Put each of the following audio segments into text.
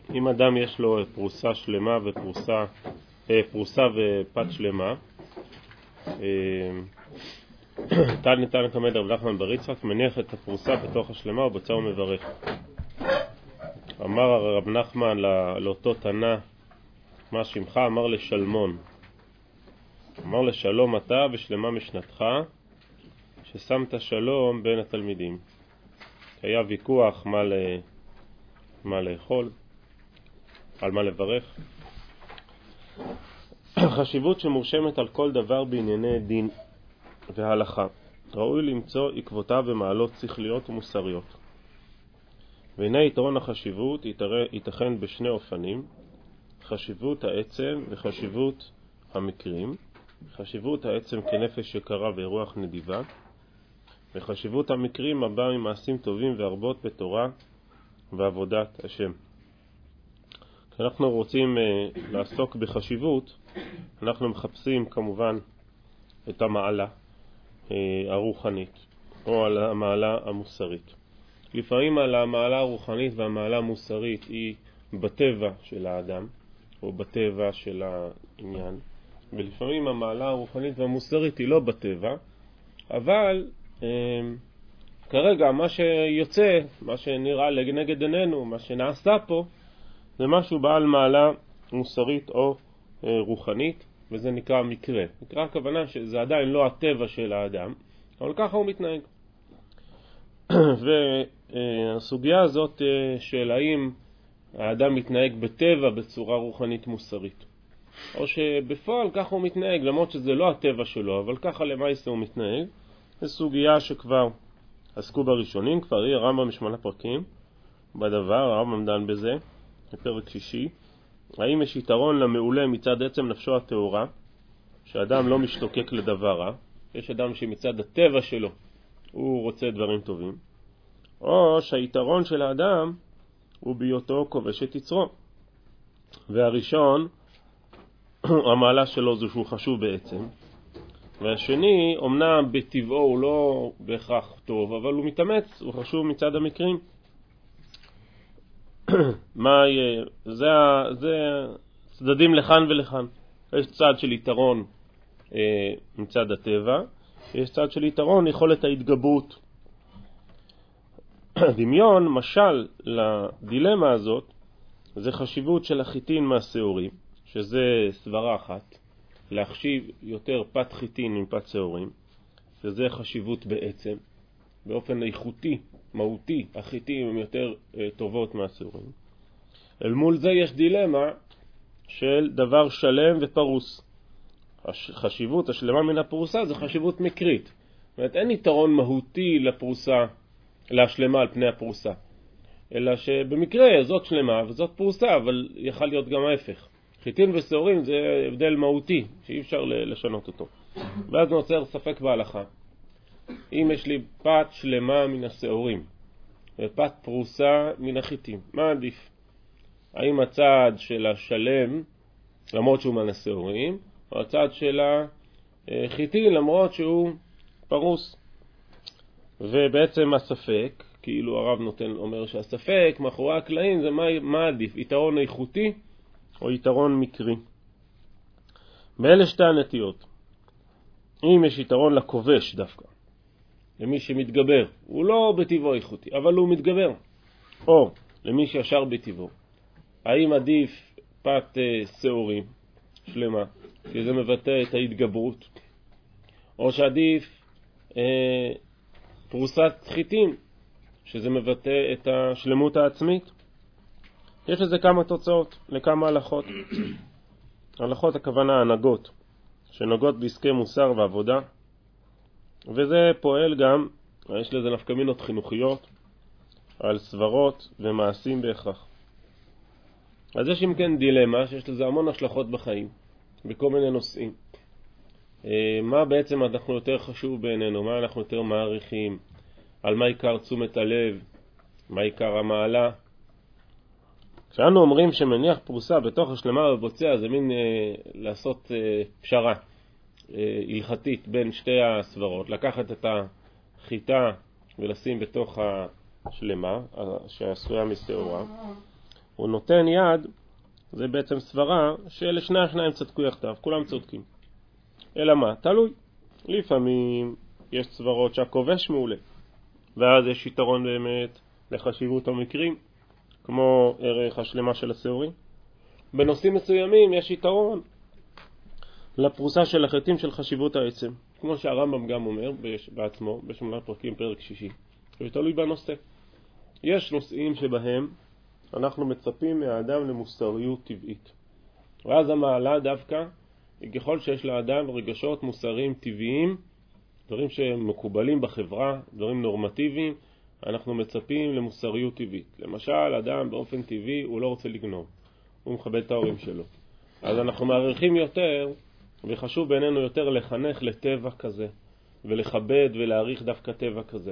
אם אדם יש לו פרוסה שלמה פרוסה ופת שלמה, ניתן לקמד רב נחמן בר יצחק, מניח את הפרוסה בתוך השלמה ובצע ומברך. אמר רב נחמן לאותו תנא, מה שמך? אמר לשלמון. אמר לשלום אתה ושלמה משנתך, ששמת שלום בין התלמידים. היה ויכוח מה לאכול, על מה לברך. חשיבות שמורשמת על כל דבר בענייני דין והלכה. ראוי למצוא עקבותיו ומעלות שכליות ומוסריות. והנה יתרון החשיבות ייתכן בשני אופנים: חשיבות העצם וחשיבות המקרים. חשיבות העצם כנפש יקרה ורוח נדיבה, וחשיבות המקרים הבא ממעשים טובים והרבות בתורה ועבודת השם. כשאנחנו רוצים לעסוק בחשיבות, אנחנו מחפשים כמובן את המעלה הרוחנית או על המעלה המוסרית. לפעמים על המעלה הרוחנית והמעלה המוסרית היא בטבע של האדם או בטבע של העניין, ולפעמים המעלה הרוחנית והמוסרית היא לא בטבע, אבל כרגע מה שיוצא, מה שנראה לנגד עינינו, מה שנעשה פה, זה משהו בעל מעלה מוסרית או רוחנית, וזה נקרא מקרה. נקרא הכוונה שזה עדיין לא הטבע של האדם, אבל ככה הוא מתנהג. והסוגיה הזאת של האם האדם מתנהג בטבע בצורה רוחנית מוסרית, או שבפועל ככה הוא מתנהג, למרות שזה לא הטבע שלו, אבל ככה למעשה הוא מתנהג, זו סוגיה שכבר עסקו בראשונים, כבר היא הרמב"ם בשמונה פרקים בדבר, הרמב"ם דן בזה, בפרק 6. האם יש יתרון למעולה מצד עצם נפשו הטהורה, שאדם לא משתוקק לדבר רע, יש אדם שמצד הטבע שלו הוא רוצה דברים טובים, או שהיתרון של האדם הוא בהיותו כובש את יצרו. והראשון, המעלה שלו זה שהוא חשוב בעצם, והשני, אמנם בטבעו הוא לא בהכרח טוב, אבל הוא מתאמץ, הוא חשוב מצד המקרים. זה צדדים לכאן ולכאן. יש צד של יתרון מצד הטבע, יש צד של יתרון יכולת ההתגברות. דמיון, משל לדילמה הזאת, זה חשיבות של החיטין מהשעורים, שזה סברה אחת, להחשיב יותר פת חיטין מפת שעורים, שזה חשיבות בעצם, באופן איכותי, מהותי, החיטים הם יותר טובות מהשעורים. אל מול זה יש דילמה של דבר שלם ופרוס. החשיבות השלמה מן הפרוסה זה חשיבות מקרית. זאת אומרת, אין יתרון מהותי לפרוסה, להשלמה על פני הפרוסה, אלא שבמקרה זאת שלמה וזאת פרוסה, אבל יכול להיות גם ההפך. חיטין ושעורים זה הבדל מהותי שאי אפשר לשנות אותו. ואז נוצר ספק בהלכה. אם יש לי פת שלמה מן השעורים ופת פרוסה מן החיטין, מה עדיף? האם הצד של השלם למרות שהוא מן השעורים, או הצד של החיטין למרות שהוא פרוס? ובעצם הספק, כאילו הרב אומר שהספק מאחורי הקלעים זה מה עדיף, יתרון איכותי או יתרון מקרי. באלה שתי הנטיות. אם יש יתרון לכובש דווקא, למי שמתגבר, הוא לא בטבעו איכותי, אבל הוא מתגבר, או למי שישר בטבעו, האם עדיף פת שעורים שלמה, שזה מבטא את ההתגברות, או שעדיף פרוסת חיטין, שזה מבטא את השלמות העצמית? יש לזה כמה תוצאות, לכמה הלכות. הלכות הכוונה הנהגות, שנוגעות בעסקי מוסר ועבודה, וזה פועל גם, יש לזה נפקמינות חינוכיות, על סברות ומעשים בהכרח. אז יש אם כן דילמה שיש לזה המון השלכות בחיים, בכל מיני נושאים. מה בעצם אנחנו יותר חשוב בעינינו, מה אנחנו יותר מעריכים, על מה עיקר תשומת הלב, מה עיקר המעלה. כשאנו אומרים שמניח פרוסה בתוך השלמה ובוצע, זה מין לעשות פשרה הלכתית בין שתי הסברות, לקחת את החיטה ולשים בתוך השלמה שעשויה משעורה, הוא נותן יד, זה בעצם סברה שלשני השניים צדקו יחדיו, כולם צודקים. אלא מה? תלוי. לפעמים יש סברות שהכובש מעולה, ואז יש יתרון באמת לחשיבות המקרים, כמו ערך השלמה של השעורים. בנושאים מסוימים יש יתרון לפרוסה של החיטים של חשיבות העצם, כמו שהרמב"ם גם אומר בעצמו, בשמונה פרקים פרק 6. זה תלוי בנושא. יש נושאים שבהם אנחנו מצפים מהאדם למוסריות טבעית. ואז המעלה דווקא, ככל שיש לאדם רגשות מוסריים טבעיים, דברים שהם מקובלים בחברה, דברים נורמטיביים, אנחנו מצפים למוסריות טבעית. למשל, אדם באופן טבעי הוא לא רוצה לגנוב, הוא מכבד את ההורים שלו. אז אנחנו מעריכים יותר, וחשוב בינינו יותר לחנך לטבע כזה, ולכבד ולהעריך דווקא טבע כזה,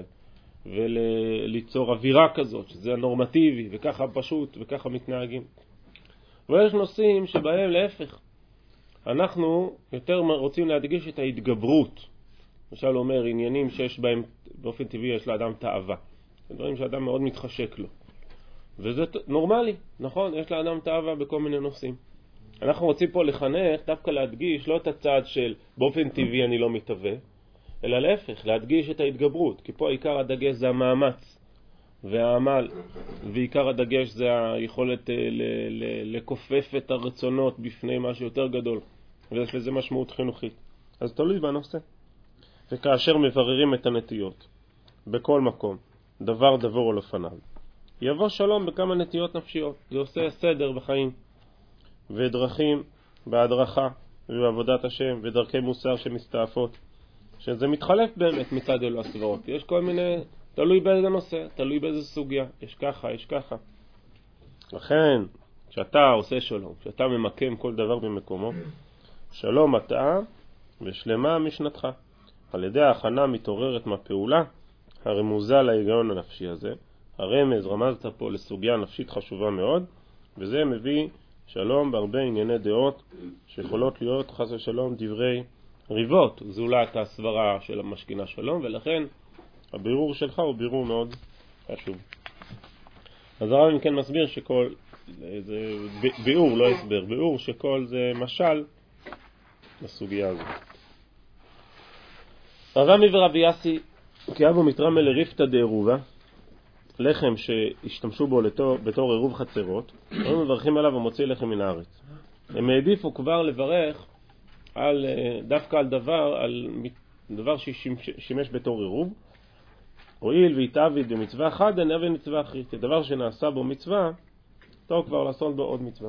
וליצור אווירה כזאת, שזה הנורמטיבי, וככה פשוט, וככה מתנהגים. ויש נושאים שבהם להפך, אנחנו יותר רוצים להדגיש את ההתגברות. למשל אומר, עניינים שיש בהם, באופן טבעי יש לאדם תאווה. זה דברים שאדם מאוד מתחשק לו. וזה נורמלי, נכון? יש לאדם תאווה בכל מיני נושאים. אנחנו רוצים פה לחנך, דווקא להדגיש לא את הצד של באופן טבעי אני לא מתאווה, אלא להפך, להדגיש את ההתגברות. כי פה עיקר הדגש זה המאמץ והעמל, ועיקר הדגש זה היכולת לקופף את הרצונות בפני משהו יותר גדול, ויש לזה משמעות חינוכית. אז תלוי בנושא. וכאשר מבררים את הנטיות בכל מקום, דבר דבור על אופניו, יבוא שלום בכמה נטיות נפשיות. זה עושה סדר בחיים ודרכים בהדרכה ובעבודת השם ודרכי מוסר שמסתעפות, שזה מתחלף באמת מצד אלו הסברות. יש כל מיני, תלוי באיזה נושא, תלוי באיזה סוגיה, יש ככה, יש ככה. לכן כשאתה עושה שלום, כשאתה ממקם כל דבר במקומו, שלום אתה ושלמה משנתך. על ידי ההכנה מתעוררת מהפעולה הרמוזה להיגיון הנפשי הזה. הרמז, רמזת פה לסוגיה נפשית חשובה מאוד, וזה מביא שלום בהרבה ענייני דעות שיכולות להיות חס ושלום דברי ריבות, זולת הסברה של המשכינה שלום, ולכן הבירור שלך הוא בירור מאוד חשוב. אז הרב אם כן מסביר שכל, זה ביאור לא הסבר, ביאור שכל זה משל לסוגיה הזאת. רב עמי ורבי יאסי כי אבו מתרמה לריפתא דעירובה, לחם שהשתמשו בו בתור עירוב חצרות, הם מברכים עליו ומוציא לחם מן הארץ. הם העדיפו כבר לברך דווקא על דבר ששימש בתור עירוב, הואיל והתעביד במצווה אחת נעבד מצווה אחרת. דבר שנעשה בו מצווה, טוב כבר לעשות בו עוד מצווה.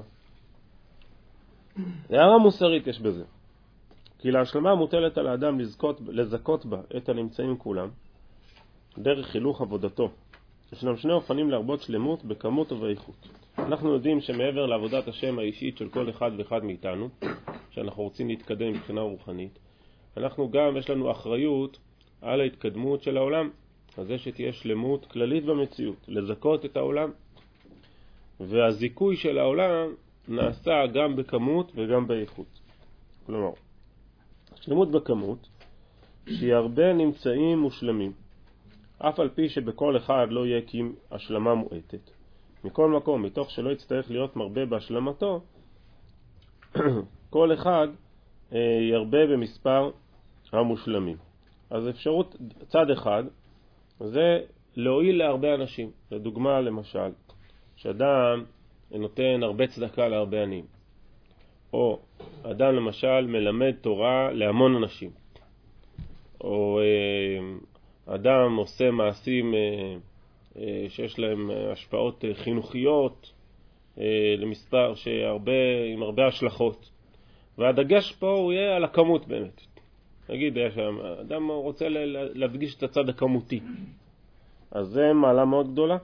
הערה מוסרית יש בזה. כי להשלמה מוטלת על האדם לזכות בה את הנמצאים כולם, דרך חילוך עבודתו. ישנם שני אופנים להרבות שלמות בכמות ובאיכות. אנחנו יודעים שמעבר לעבודת השם האישית של כל אחד ואחד מאיתנו, שאנחנו רוצים להתקדם מבחינה רוחנית, אנחנו גם יש לנו אחריות על ההתקדמות של העולם, אז זה שתהיה שלמות כללית במציאות, לזכות את העולם. והזיכוי של העולם נעשה גם בכמות וגם באיכות. כלומר, שלמות בכמות, שהיא הרבה נמצאים מושלמים, אף על פי שבכל אחד לא יהיה כי השלמה מועטת. מכל מקום, מתוך שלא יצטרך להיות מרבה בהשלמתו, כל אחד ירבה במספר המושלמים. אז אפשרות צד אחד זה להועיל להרבה אנשים. לדוגמה למשל, שאדם נותן הרבה צדקה להרבה עניים, או אדם למשל מלמד תורה להמון אנשים, או אדם עושה מעשים שיש להם השפעות חינוכיות למספר עם הרבה השלכות, והדגש פה הוא יהיה על הכמות באמת. נגיד, אדם רוצה להדגיש את הצד הכמותי, אז זה מעלה מאוד גדולה.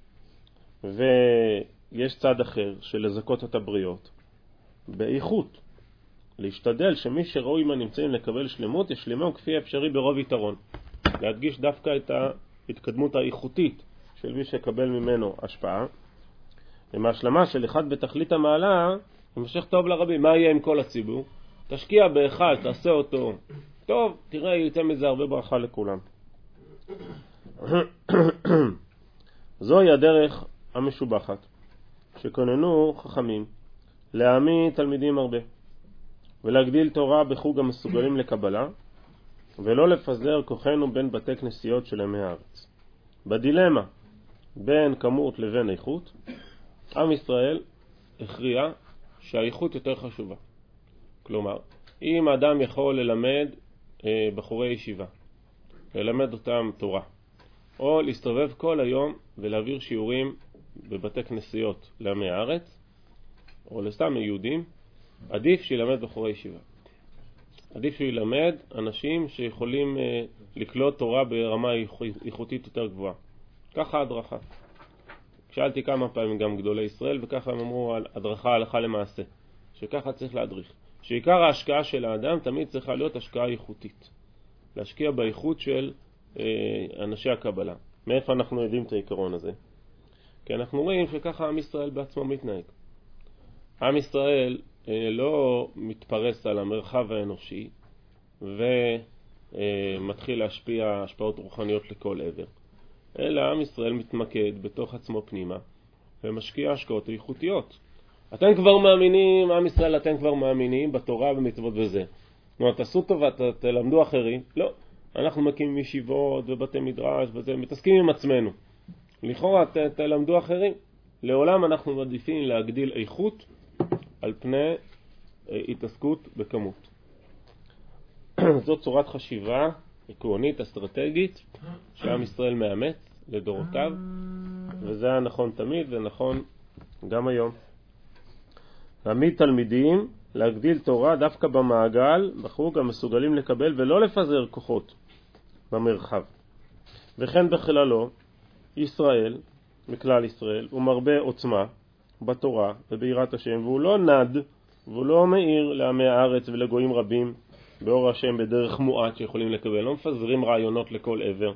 ויש צד אחר של לזכות את הבריות באיכות, להשתדל שמי שראוי מה נמצאים לקבל שלמות ישלימם כפי אפשרי ברוב יתרון, להדגיש דווקא את ההתקדמות האיכותית של מי שקבל ממנו השפעה. עם ההשלמה של אחד בתכלית המעלה ימשך טוב לרבים. מה יהיה עם כל הציבור? תשקיע באחד, תעשה אותו טוב, תראה, יצא מזה הרבה ברכה לכולם. זוהי הדרך המשובחת שכוננו חכמים, להעמיד תלמידים הרבה, ולהגדיל תורה בחוג המסוגלים לקבלה, ולא לפזר כוחנו בין בתי כנסיות של עמי הארץ. בדילמה בין כמות לבין איכות, עם ישראל הכריע שהאיכות יותר חשובה. כלומר, אם האדם יכול ללמד בחורי ישיבה, ללמד אותם תורה, או להסתובב כל היום ולהעביר שיעורים בבתי כנסיות לעמי הארץ, או לסתם יהודים, עדיף שילמד בחורי ישיבה. עדיף שילמד אנשים שיכולים לקלוט תורה ברמה איכותית יותר גבוהה. ככה הדרכה. שאלתי כמה פעמים גם גדולי ישראל, וככה הם אמרו על הדרכה הלכה למעשה, שככה צריך להדריך. שעיקר ההשקעה של האדם תמיד צריכה להיות השקעה איכותית. להשקיע באיכות של אנשי הקבלה. מאיפה אנחנו יודעים את העיקרון הזה? כי אנחנו רואים שככה עם ישראל בעצמו מתנהג. עם ישראל לא מתפרס על המרחב האנושי ומתחיל להשפיע השפעות רוחניות לכל עבר. אלא עם ישראל מתמקד בתוך עצמו פנימה ומשקיע השקעות איכותיות. אתם כבר מאמינים, עם ישראל, אתם כבר מאמינים בתורה ומצוות וזה. תעשו טובה, תלמדו אחרים. לא, אנחנו מקימים ישיבות ובתי מדרש וזה, מתעסקים עם עצמנו. לכאורה תלמדו אחרים. לעולם אנחנו מעדיפים להגדיל איכות על פני התעסקות בכמות. זאת צורת חשיבה עקרונית, אסטרטגית, שעם ישראל מאמץ לדורותיו, וזה היה נכון תמיד ונכון גם היום. להעמיד תלמידים, להגדיל תורה דווקא במעגל, בחוג המסוגלים לקבל ולא לפזר כוחות במרחב. וכן בכללו, ישראל, בכלל ישראל, הוא מרבה עוצמה בתורה וביראת השם, והוא לא נד, והוא לא מאיר לעמי הארץ ולגויים רבים באור השם בדרך מועט שיכולים לקבל. לא מפזרים רעיונות לכל עבר.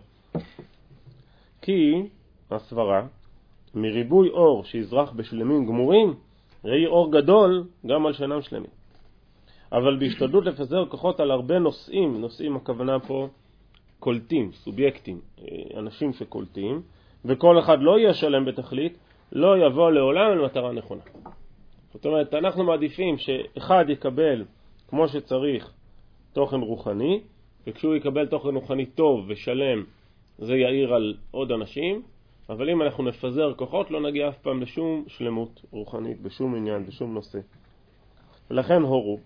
כי הסברה, מריבוי אור שיזרח בשלמים גמורים, ראי אור גדול גם על שאינם שלמים. אבל בהשתדלות לפזר כוחות על הרבה נושאים, נושאים הכוונה פה קולטים, סובייקטים, אנשים שקולטים, וכל אחד לא יהיה שלם בתכלית, לא יבוא לעולם למטרה נכונה. זאת אומרת, אנחנו מעדיפים שאחד יקבל כמו שצריך תוכן רוחני, וכשהוא יקבל תוכן רוחני טוב ושלם, זה יאיר על עוד אנשים, אבל אם אנחנו נפזר כוחות, לא נגיע אף פעם לשום שלמות רוחנית, בשום עניין, בשום נושא. ולכן הורו,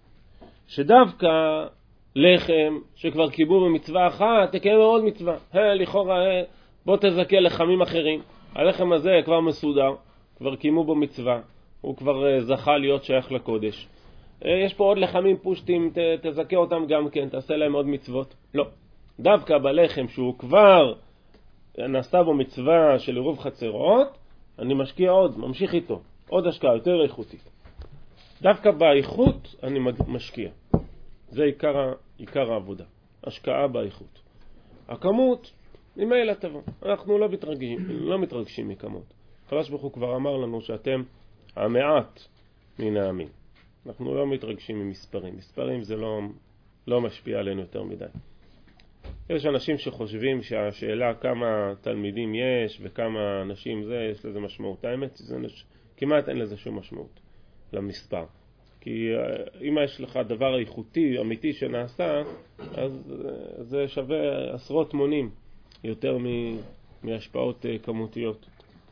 שדווקא לחם שכבר קיבלו במצווה אחת, תקיים עוד מצווה. לכאורה, בוא תזכה לחמים אחרים. הלחם הזה כבר מסודר, כבר קיימו בו מצווה, הוא כבר זכה להיות שייך לקודש. יש פה עוד לחמים פושטים, תזכה אותם גם כן, תעשה להם עוד מצוות. לא. דווקא בלחם שהוא כבר נעשה בו מצווה של עירוב חצרות, אני משקיע עוד, ממשיך איתו. עוד השקעה יותר איכותית. דווקא באיכות אני משקיע. זה עיקר העבודה. השקעה באיכות. הכמות, ממילא תבוא. אנחנו לא מתרגשים מכמות. הקדוש ברוך הוא כבר אמר לנו שאתם המעט מן העמים. אנחנו לא מתרגשים ממספרים. מספרים זה לא משפיע עלינו יותר מדי. יש אנשים שחושבים שהשאלה כמה תלמידים יש וכמה אנשים זה, יש לזה משמעות. האמת, כמעט אין לזה שום משמעות למספר. כי אם יש לך דבר איכותי, אמיתי שנעשה, אז זה שווה עשרות מונים יותר מהשפעות כמותיות.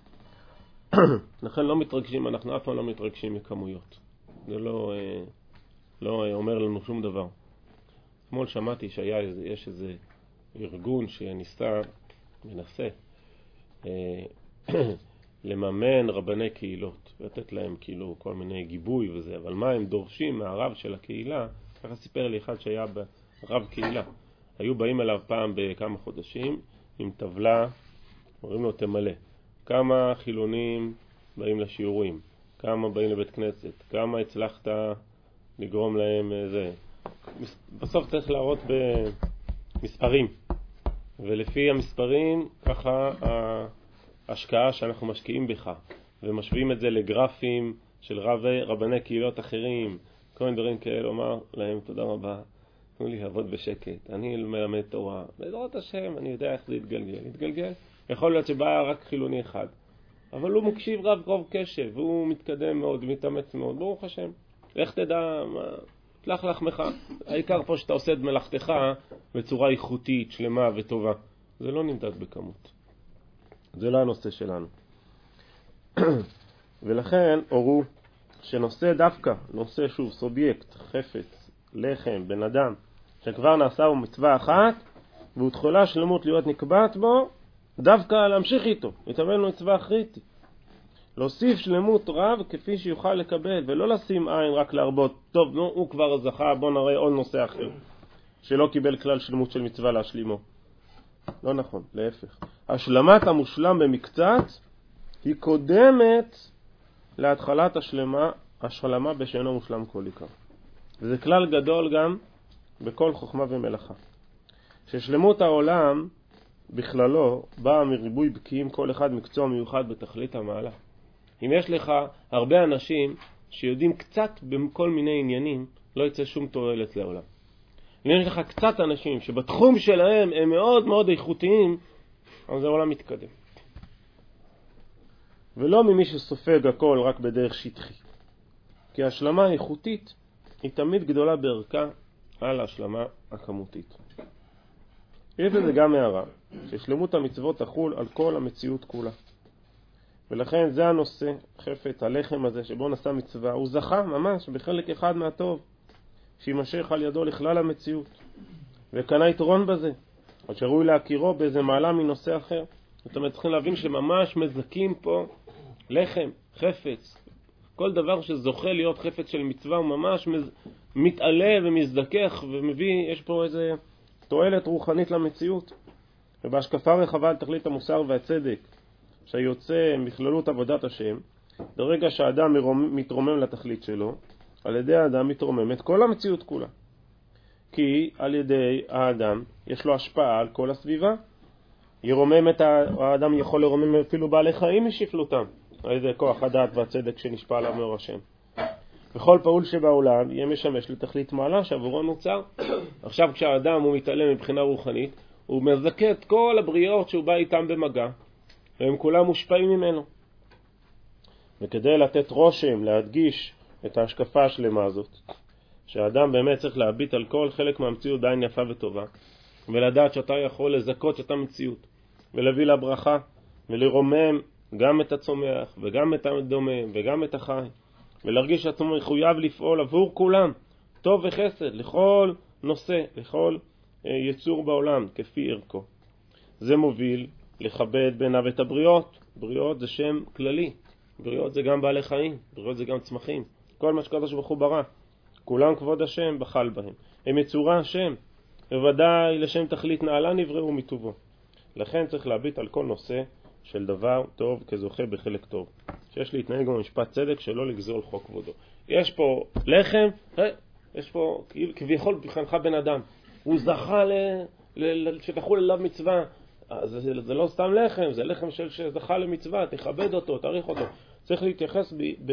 לכן לא מתרגשים, אנחנו אף פעם לא מתרגשים מכמויות. זה לא אומר לנו שום דבר. אתמול שמעתי שיש איזה ארגון מנסה לממן רבני קהילות, לתת להם כאילו כל מיני גיבוי וזה, אבל מה הם דורשים מהרב של הקהילה? ככה סיפר לי אחד שהיה ברב קהילה. היו באים אליו פעם בכמה חודשים עם טבלה, אומרים לו תמלא. כמה חילונים באים לשיעורים, כמה באים לבית כנסת, כמה הצלחת לגרום להם זה. בסוף צריך להראות במספרים, ולפי המספרים ככה ההשקעה שאנחנו משקיעים בך, ומשווים את זה לגרפים של רבני קהילות אחרים, כל מיני דברים כאלה. אומר להם תודה רבה, תנו לי לעבוד בשקט, אני מלמד תורה בעזרת השם, אני יודע איך זה יתגלגל. יכול להיות שבא רק חילוני אחד, אבל הוא מקשיב רוב קשב, והוא מתקדם מאוד, מתאמץ מאוד, ברוך השם. איך תדע, תלך לחמך. העיקר פה שאתה עושה את מלאכתך בצורה איכותית, שלמה וטובה. זה לא נמדד בכמות. זה לא הנושא שלנו. ולכן הורו שנושא דווקא, נושא שוב סובייקט, חפץ, לחם, בן אדם, שכבר נעשה בו מצווה אחת, והוא תחולה שלמות להיות נקבעת בו, דווקא להמשיך איתו, יתאמן לו מצווה אחרית. להוסיף שלמות רב כפי שיוכל לקבל, ולא לשים עין רק להרבות, טוב, נו, הוא כבר זכה, בוא נראה עוד נושא אחר, שלא קיבל כלל שלמות של מצווה להשלימו. לא נכון, להפך. השלמת המושלם במקצת היא קודמת להתחלת השלמה בשאינו מושלם כל עיקר. וזה כלל גדול גם בכל חוכמה ומלאכה. ששלמות העולם בכללו באה מריבוי בקיאים, כל אחד מקצוע מיוחד בתכלית המעלה. אם יש לך הרבה אנשים שיודעים קצת בכל מיני עניינים, לא יצא שום תועלת לעולם. אם יש לך קצת אנשים שבתחום שלהם הם מאוד מאוד איכותיים, אז העולם מתקדם. ולא ממי שסופג הכל רק בדרך שטחי. כי ההשלמה האיכותית היא תמיד גדולה בערכה על ההשלמה הכמותית. יש לזה גם הערה, ששלמות המצוות תחול על כל המציאות כולה. ולכן זה הנושא, חפץ, הלחם הזה שבו נשא מצווה, הוא זכה ממש בחלק אחד מהטוב, שימשך על ידו לכלל המציאות. וקנה יתרון בזה, עוד שראוי להכירו באיזה מעלה מנושא אחר. זאת אומרת, צריכים להבין שממש מזכים פה לחם, חפץ. כל דבר שזוכה להיות חפץ של מצווה הוא ממש מתעלה ומזדכך ומביא, יש פה איזה תועלת רוחנית למציאות. ובהשקפה רחבה על תכלית המוסר והצדק, שיוצא מכללות עבודת השם, ברגע שהאדם מתרומם לתכלית שלו, על ידי האדם מתרוממת כל המציאות כולה. כי על ידי האדם יש לו השפעה על כל הסביבה. האדם יכול לרומם אפילו בעלי חיים משפלותם, על ידי כוח הדעת והצדק שנשפע עליו מאור השם. וכל פעול שבעולם יהיה משמש לתכלית מעלה שעבורו נוצר. עכשיו כשהאדם הוא מתעלם מבחינה רוחנית, הוא מזכה את כל הבריאות שהוא בא איתם במגע, והם כולם מושפעים ממנו. וכדי לתת רושם, להדגיש את ההשקפה השלמה הזאת, שהאדם באמת צריך להביט על כל חלק מהמציאות בעין יפה וטובה, ולדעת שאתה יכול לזכות את המציאות, ולהביא לה ברכה, ולרומם גם את הצומח, וגם את הדומם, וגם את החי, ולהרגיש שעצמו מחויב לפעול עבור כולם, טוב וחסד, לכל נושא, לכל יצור בעולם, כפי ערכו. זה מוביל לכבד בעיניו את הבריאות. בריאות זה שם כללי. בריאות זה גם בעלי חיים, בריאות זה גם צמחים. כל מה שקדוש ברוך הוא ברא, כולם כבוד השם בחל בהם. הם יצורה השם, בוודאי לשם תכלית נעלה נבראו מטובו. לכן צריך להביט על כל נושא של דבר טוב כזוכה בחלק טוב. שיש להתנהג במשפט צדק שלא לגזול חוק כבודו. יש פה לחם, יש פה כביכול בכנך בן אדם. הוא זכה שתחול אליו מצווה. זה לא סתם לחם, זה לחם שזכה למצווה, תכבד אותו, תאריך אותו. צריך להתייחס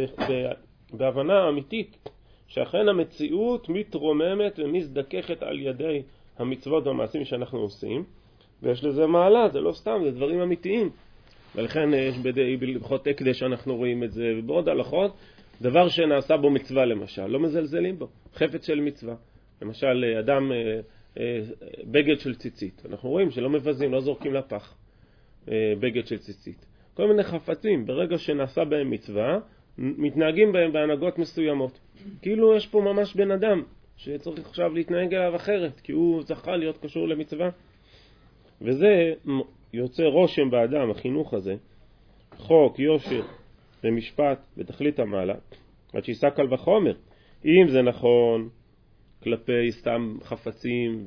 בהבנה אמיתית, שאכן המציאות מתרוממת ומזדככת על ידי המצוות והמעשים שאנחנו עושים, ויש לזה מעלה, זה לא סתם, זה דברים אמיתיים. ולכן יש בהלכות הקדש אנחנו רואים את זה, ובעוד הלכות, דבר שנעשה בו מצווה למשל, לא מזלזלים בו, חפץ של מצווה. למשל, אדם בגד של ציצית, אנחנו רואים שלא מבזים, לא זורקים לפח בגד של ציצית. כל מיני חפצים, ברגע שנעשה בהם מצווה, מתנהגים בהם בהנהגות מסוימות. כאילו יש פה ממש בן אדם שצריך עכשיו להתנהג אליו אחרת, כי הוא זכה להיות קשור למצווה. וזה יוצא רושם באדם, החינוך הזה, חוק, יושר ומשפט בתכלית המעלה, עד שישא קל וחומר. אם זה נכון כלפי סתם חפצים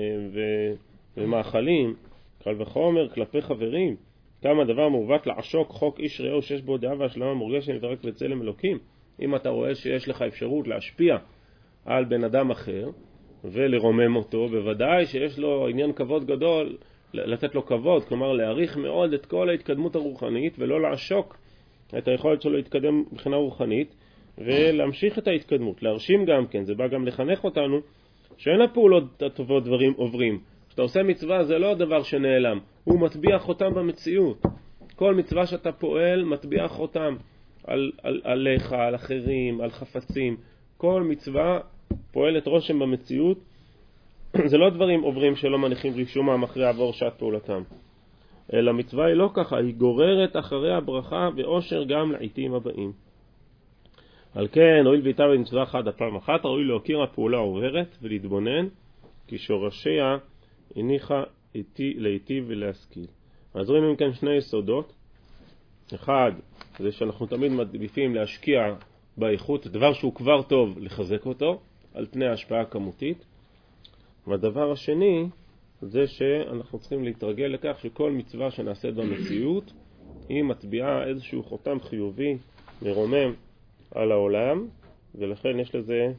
ומאכלים, קל וחומר כלפי חברים, כמה דבר מעוות לעשוק חוק איש רעהו שיש בו דעה והשלמה מורגשת ורק בצלם אלוקים. אם אתה רואה שיש לך אפשרות להשפיע על בן אדם אחר ולרומם אותו, בוודאי שיש לו עניין כבוד גדול לתת לו כבוד, כלומר להעריך מאוד את כל ההתקדמות הרוחנית ולא לעשוק את היכולת שלו להתקדם מבחינה רוחנית ולהמשיך את ההתקדמות, להרשים גם כן. זה בא גם לחנך אותנו שאין הפעולות הטובות דברים עוברים. כשאתה עושה מצווה זה לא דבר שנעלם, הוא מטביע חותם במציאות. כל מצווה שאתה פועל מטביע חותם עליך, על אחרים, על חפצים. כל מצווה פועלת רושם במציאות. זה לא דברים עוברים שלא מניחים רישומם אחרי עבור שעת פעולתם. אלא מצווה היא לא ככה, היא גוררת אחרי הברכה ואושר גם לעתים הבאים. על כן, הואיל ואיתה במצווה אחת הפעם אחת, ראוי להוקיר הפעולה העוברת ולהתבונן, כי שורשיה הניחה להיטיב ולהשכיל. אז ראינו כאן שני יסודות. אחד, זה שאנחנו תמיד מעדיפים להשקיע באיכות, דבר שהוא כבר טוב, לחזק אותו, על פני ההשפעה הכמותית. והדבר השני, זה שאנחנו צריכים להתרגל לכך שכל מצווה שנעשית במציאות, היא מטביעה איזשהו חותם חיובי, מרומם על העולם, ולכן יש לזה,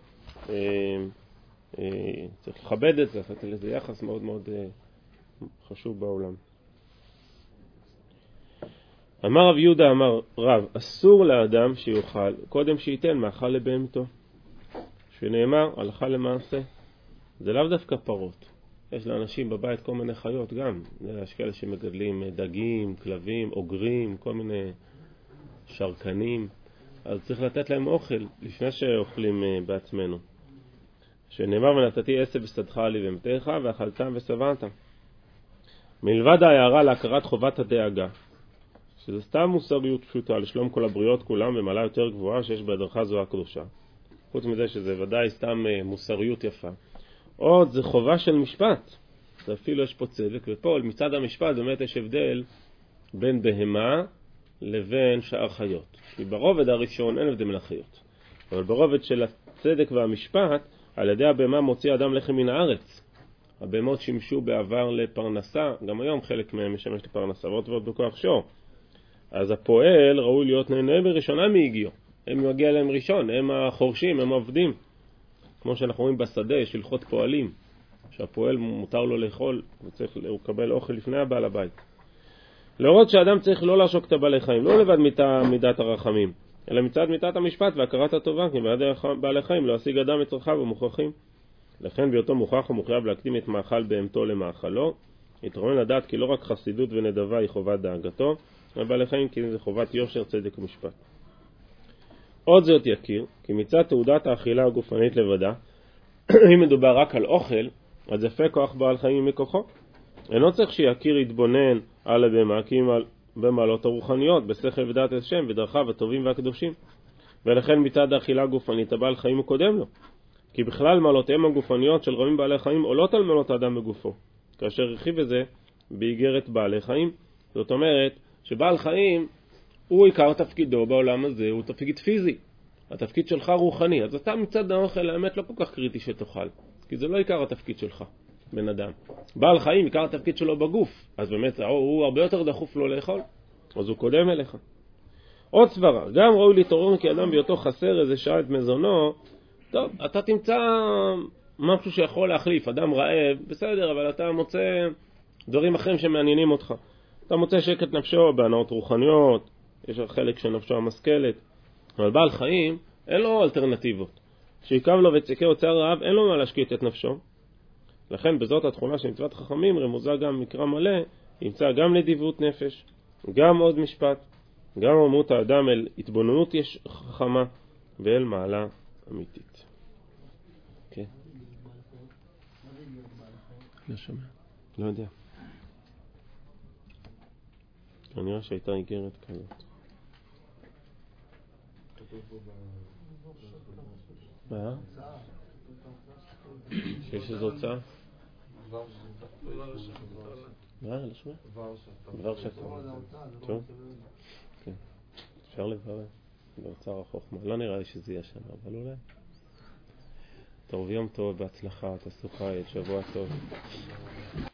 צריך לכבד את זה, לתת לזה יחס מאוד מאוד חשוב בעולם. אמר רב יהודה, אמר רב, אסור לאדם שיוכל קודם שייתן מאכל לבהמתו, שנאמר הלכה למעשה. זה לאו דווקא פרות, יש לאנשים בבית כל מיני חיות גם, יש כאלה שמגדלים דגים, כלבים, אוגרים, כל מיני שרקנים, אז צריך לתת להם אוכל לפני שאוכלים בעצמנו. שנאמר ונתתי עשב ושדך לי בהמתך ואכלתם ושבעתם. מלבד ההערה להכרת חובת הדאגה, שזה סתם מוסריות פשוטה לשלום כל הבריות כולם במעלה יותר גבוהה שיש בהדרכה זו הקדושה. חוץ מזה שזה ודאי סתם מוסריות יפה. עוד זה חובה של משפט, זה אפילו יש פה צדק, ופה מצד המשפט באמת יש הבדל בין בהמה לבין שאר חיות. כי ברובד הראשון אין הבדל בין החיות, אבל ברובד של הצדק והמשפט, על ידי הבהמה מוציא אדם לחם מן הארץ. הבהמות שימשו בעבר לפרנסה, גם היום חלק מהם משמש לפרנסה, ועוד בכוח שור. אז הפועל ראוי להיות נהנה בראשונה מהגיעו. הם מגיע להם ראשון, הם החורשים, הם עובדים. כמו שאנחנו רואים בשדה, יש הלכות פועלים, שהפועל מותר לו לאכול, הוא קבל אוכל לפני הבעל הבית. להראות שאדם צריך לא לעשוק את הבעלי חיים, לא לבד מידת הרחמים, אלא מצד מידת המשפט והכרת הטובה, כי בידי בעלי חיים לא השיג אדם את צרכיו ומוכרחים. לכן בהיותו מוכרח ומחויב להקדים את מאכל בהמתו למאכלו, יתרון לדעת כי לא רק חסידות ונדבה היא חובת דאגתו, לבעלי חיים כי זה חובת יושר, צדק ומשפט. עוד זאת יכיר, כי מצד תעודת האכילה הגופנית לבדה, אם מדובר רק על אוכל, אז יפה כוח בעל חיים מכוחו. אינו צריך שיכיר יתבונן על הבמה, כי במעלות הרוחניות, בשכל ודעת השם, בדרכיו הטובים והקדושים. ולכן מצד האכילה הגופנית, הבעל חיים הוא קודם לו. כי בכלל מעלותיהם הגופניות של רבים בעלי חיים עולות על מעלות האדם בגופו. כאשר רכיב בזה באיגרת בעלי חיים, זאת אומרת שבעל חיים הוא עיקר תפקידו בעולם הזה, הוא תפקיד פיזי. התפקיד שלך רוחני. אז אתה מצד האוכל האמת לא כל כך קריטי שתאכל, כי זה לא עיקר התפקיד שלך, בן אדם. בעל חיים עיקר התפקיד שלו בגוף, אז באמת הוא הרבה יותר דחוף לו לאכול, אז הוא קודם אליך. עוד סברה, גם ראוי להתעורר כי אדם בהיותו חסר איזה שעה את מזונו, טוב, אתה תמצא משהו שיכול להחליף, אדם רעב, בסדר, אבל אתה מוצא דברים אחרים שמעניינים אותך. אתה מוצא שקט נפשו בהנאות רוחניות, יש חלק שנפשו המשכלת, אבל בעל חיים אין לו אלטרנטיבות. שיקב לו וציקה הוצא רעב, אין לו מה להשקיט את נפשו. לכן בזאת התכונה של מצוות חכמים רמוזה גם מקרא מלא, ימצא גם נדיבות נפש, גם עוד משפט, גם עמות האדם אל התבוננות יש חכמה ואל מעלה אמיתית. כן. לא שומע. לא יודע. אני רואה שהייתה איגרת כזאת. מה? שיש איזו הוצאה? מה? לא שומע? דבר שאתה. טוב? כן. אפשר לברר. בהוצאה רחוק. לא נראה לי שזה יהיה שם, אבל אולי. טוב, יום טוב, בהצלחה, תעשו חיל, שבוע טוב.